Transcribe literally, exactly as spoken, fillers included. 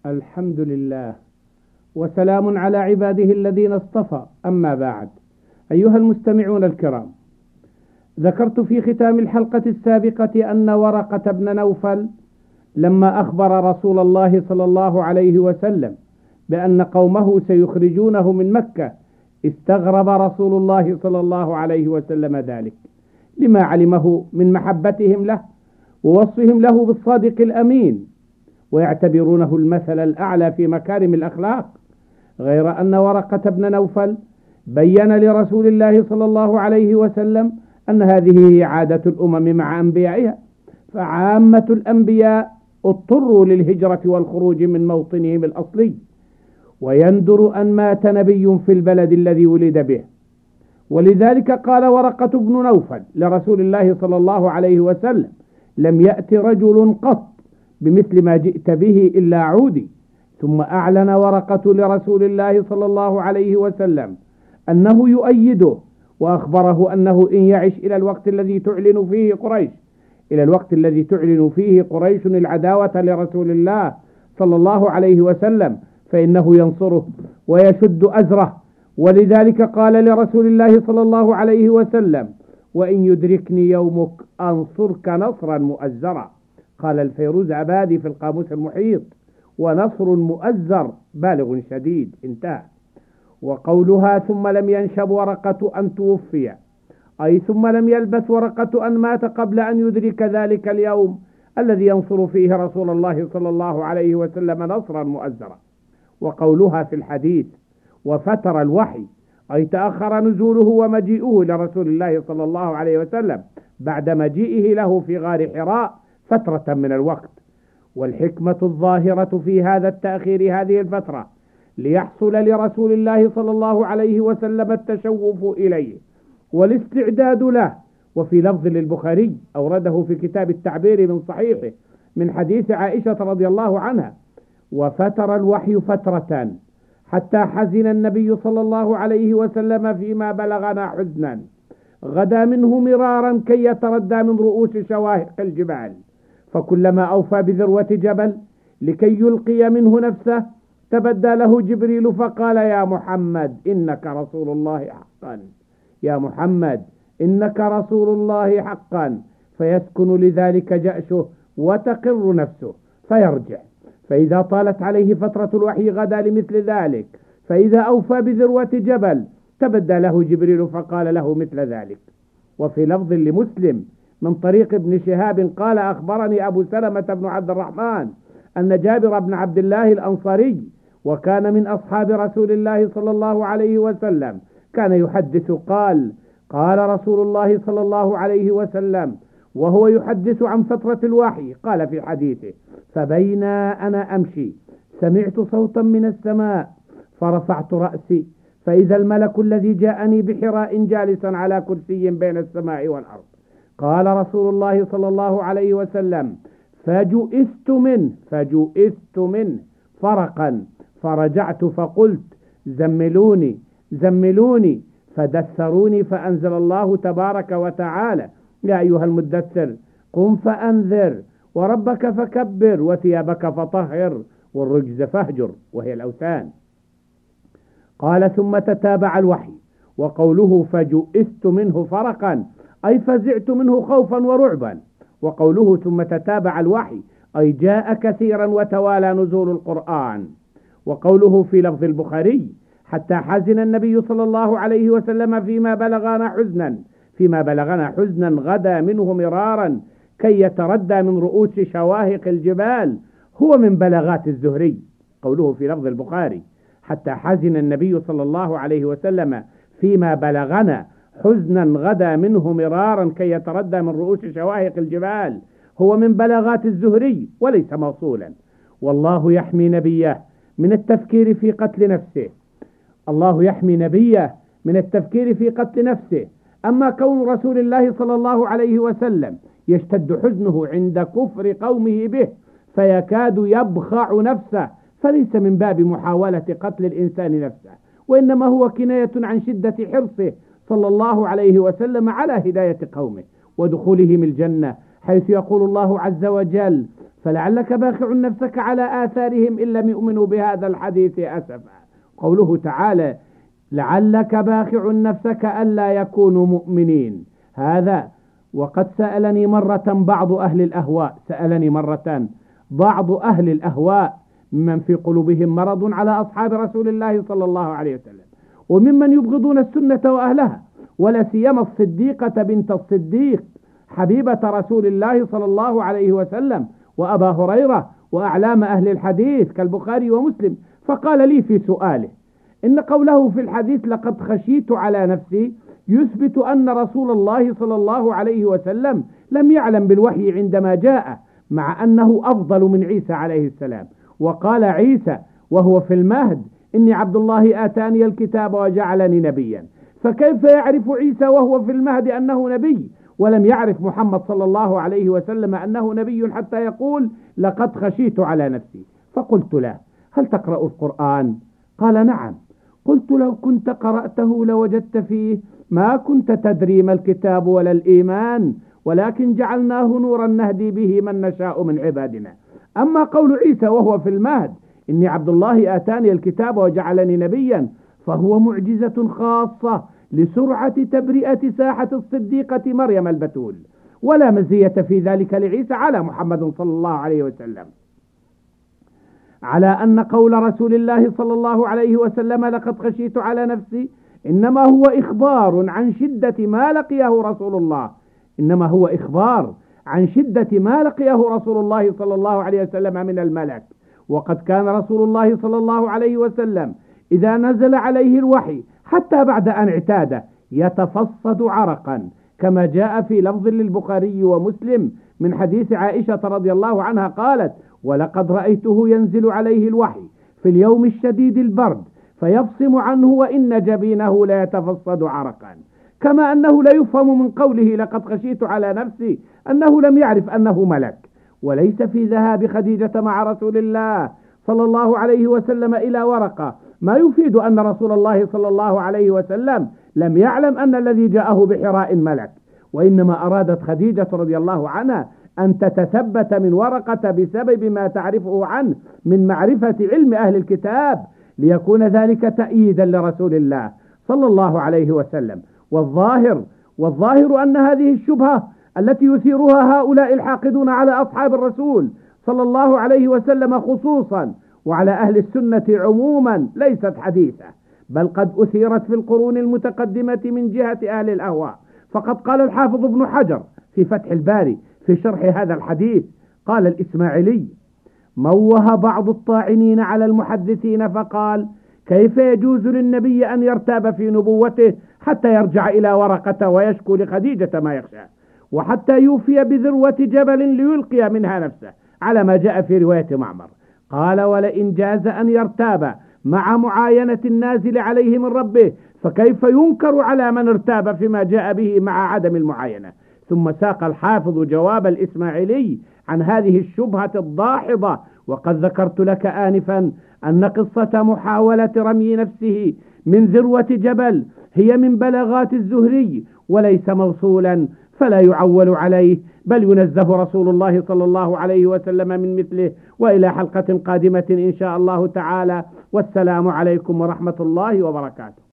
الحمد لله وسلام على عباده الذين اصطفى، أما بعد. أيها المستمعون الكرام، ذكرت في ختام الحلقة السابقة أن ورقة بن نوفل لما أخبر رسول الله صلى الله عليه وسلم بأن قومه سيخرجونه من مكة استغرب رسول الله صلى الله عليه وسلم ذلك، لما علمه من محبتهم له ووصفهم له بالصادق الأمين، ويعتبرونه المثل الأعلى في مكارم الأخلاق. غير أن ورقة بن نوفل بين لرسول الله صلى الله عليه وسلم أن هذه هي عادة الأمم مع أنبيائها، فعامة الأنبياء اضطروا للهجرة والخروج من موطنهم الأصلي، ويندر أن مات نبي في البلد الذي ولد به. ولذلك قال ورقة بن نوفل لرسول الله صلى الله عليه وسلم: لم يأت رجل قط بمثل ما جئت به إلا عودي. ثم أعلن ورقة لرسول الله صلى الله عليه وسلم أنه يؤيده، وأخبره أنه إن يعش إلى الوقت الذي تعلن فيه قريش إلى الوقت الذي تعلن فيه قريش العداوة لرسول الله صلى الله عليه وسلم فإنه ينصره ويشد أزره. ولذلك قال لرسول الله صلى الله عليه وسلم: وإن يدركني يومك أنصرك نصرا مؤزرا. قال الفيروز عبادي في القاموس المحيط: ونصر مؤزر بالغ شديد. انتهى. وقولها ثم لم ينشب ورقة أن توفي، أي ثم لم يلبث ورقة أن مات قبل أن يدرك ذلك اليوم الذي ينصر فيه رسول الله صلى الله عليه وسلم نصرا مؤزرا. وقولها في الحديث: وفتر الوحي، أي تأخر نزوله ومجيئه لرسول الله صلى الله عليه وسلم بعد مجيئه له في غار حراء فترة من الوقت. والحكمة الظاهرة في هذا التأخير هذه الفترة ليحصل لرسول الله صلى الله عليه وسلم التشوف إليه والاستعداد له. وفي لفظ للبخاري أورده في كتاب التعبير من صحيحه من حديث عائشة رضي الله عنها: وفتر الوحي فترة حتى حزن النبي صلى الله عليه وسلم فيما بلغنا حزنا غدا منه مرارا كي يتردى من رؤوس شواهق الجبال، فكلما أوفى بذروة جبل لكي يلقي منه نفسه تبدى له جبريل فقال: يا محمد إنك رسول الله حقا، يا محمد إنك رسول الله حقا، فيسكن لذلك جأشه وتقر نفسه فيرجع. فإذا طالت عليه فترة الوحي غدا لمثل ذلك، فإذا أوفى بذروة جبل تبدى له جبريل فقال له مثل ذلك. وفي لفظ لمسلم من طريق ابن شهاب قال: أخبرني أبو سلمة بن عبد الرحمن أن جابر بن عبد الله الأنصاري، وكان من أصحاب رسول الله صلى الله عليه وسلم، كان يحدث قال: قال رسول الله صلى الله عليه وسلم وهو يحدث عن فترة الوحي، قال في حديثه: فبينا أنا أمشي سمعت صوتا من السماء فرفعت رأسي فإذا الملك الذي جاءني بحراء جالسا على كرسي بين السماء والأرض. قال رسول الله صلى الله عليه وسلم: فجئست منه فجئست منه فرقا، فرجعت فقلت: زملوني زملوني، فدثروني، فأنزل الله تبارك وتعالى: يا أيها المدثر قم فأنذر وربك فكبر وثيابك فطهر والرجز فاهجر، وهي الأوثان. قال: ثم تتابع الوحي. وقوله فجئست منه فرقا أي فزعت منه خوفا ورعبا. وقوله ثم تتابع الوحي أي جاء كثيرا وتوالى نزول القرآن. وقوله في لفظ البخاري: حتى حزن النبي صلى الله عليه وسلم فيما بلغنا حزنا فيما بلغنا حزنا غدا منه مرارا كي يتردى من رؤوس شواهق الجبال، هو من بلاغات الزهري. قوله في لفظ البخاري: حتى حزن النبي صلى الله عليه وسلم فيما بلغنا حزنا غدا منه مرارا كي يتردى من رؤوس شواهق الجبال، هو من بلاغات الزهري وليس موصولا. والله يحمي نبيه من التفكير في قتل نفسه الله يحمي نبيه من التفكير في قتل نفسه. أما كون رسول الله صلى الله عليه وسلم يشتد حزنه عند كفر قومه به فيكاد يبخع نفسه، فليس من باب محاولة قتل الإنسان نفسه، وإنما هو كناية عن شدة حرصه صلى الله عليه وسلم على هداية قومه ودخولهم الجنة حيث يقول الله عز وجل: فلعلك باخع نفسك على آثارهم إن لم يؤمنوا بهذا الحديث أسفا. قوله تعالى: لعلك باخع نفسك ألا يكونوا مؤمنين، هذا وقد سألني مرة بعض أهل الأهواء سألني مرة بعض أهل الأهواء ممن في قلوبهم مرض على أصحاب رسول الله صلى الله عليه وسلم، وممن يبغضون السنة وأهلها، ولا سيما الصديقة بنت الصديق حبيبة رسول الله صلى الله عليه وسلم، وأبا هريرة، وأعلام أهل الحديث كالبخاري ومسلم. فقال لي في سؤاله: إن قوله في الحديث لقد خشيت على نفسي يثبت أن رسول الله صلى الله عليه وسلم لم يعلم بالوحي عندما جاء، مع أنه أفضل من عيسى عليه السلام. وقال عيسى وهو في المهد: إني عبد الله آتاني الكتاب وجعلني نبيا. فكيف يعرف عيسى وهو في المهد أنه نبي، ولم يعرف محمد صلى الله عليه وسلم أنه نبي حتى يقول لقد خشيت على نفسي؟ فقلت له: هل تقرأ القرآن؟ قال: نعم. قلت: لو كنت قرأته لوجدت فيه ما كنت تدري ما الكتاب ولا الإيمان، ولكن جعلناه نورا نهدي به من نشاء من عبادنا. أما قول عيسى وهو في المهد: إني عبد الله آتاني الكتاب وجعلني نبيا، فهو معجزة خاصة لسرعة تبرئة ساحة الصديقة مريم البتول، ولا مزية في ذلك لعيسى على محمد صلى الله عليه وسلم. على أن قول رسول الله صلى الله عليه وسلم لقد خشيت على نفسي إنما هو إخبار عن شدة ما لقيه رسول الله إنما هو إخبار عن شدة ما لقيه رسول الله صلى الله عليه وسلم من الملك. وقد كان رسول الله صلى الله عليه وسلم إذا نزل عليه الوحي حتى بعد أن اعتاد يتفصد عرقا، كما جاء في لفظ للبخاري ومسلم من حديث عائشة رضي الله عنها قالت: ولقد رأيته ينزل عليه الوحي في اليوم الشديد البرد فيفصم عنه وإن جبينه لا يتفصد عرقا. كما أنه لا يفهم من قوله لقد خشيت على نفسي أنه لم يعرف أنه ملك. وليس في ذهاب خديجة مع رسول الله صلى الله عليه وسلم إلى ورقة ما يفيد أن رسول الله صلى الله عليه وسلم لم يعلم أن الذي جاءه بحراء ملك، وإنما أرادت خديجة رضي الله عنها أن تتثبت من ورقة بسبب ما تعرفه عنه من معرفة علم أهل الكتاب، ليكون ذلك تأييدا لرسول الله صلى الله عليه وسلم. والظاهر والظاهر أن هذه الشبهة التي يثيرها هؤلاء الحاقدون على أصحاب الرسول صلى الله عليه وسلم خصوصا وعلى أهل السنة عموما ليست حديثة، بل قد أثيرت في القرون المتقدمة من جهة أهل الأهواء. فقد قال الحافظ ابن حجر في فتح الباري في شرح هذا الحديث، قال الإسماعيلي: موه بعض الطاعنين على المحدثين فقال: كيف يجوز للنبي أن يرتاب في نبوته حتى يرجع إلى ورقة ويشكو لخديجة ما يخشى، وحتى يوفي بذروة جبل ليلقي منها نفسه، على ما جاء في رواية معمر. قال: ولئن جاز أن يرتاب مع معاينة النازل عليه من ربه فكيف ينكر على من ارتاب فيما جاء به مع عدم المعاينة. ثم ساق الحافظ جواب الإسماعيلي عن هذه الشبهة الضاحضة. وقد ذكرت لك آنفا أن قصة محاولة رمي نفسه من ذروة جبل هي من بلاغات الزهري وليس موصولا، فلا يعول عليه، بل ينزه رسول الله صلى الله عليه وسلم من مثله. وإلى حلقة قادمة إن شاء الله تعالى، والسلام عليكم ورحمة الله وبركاته.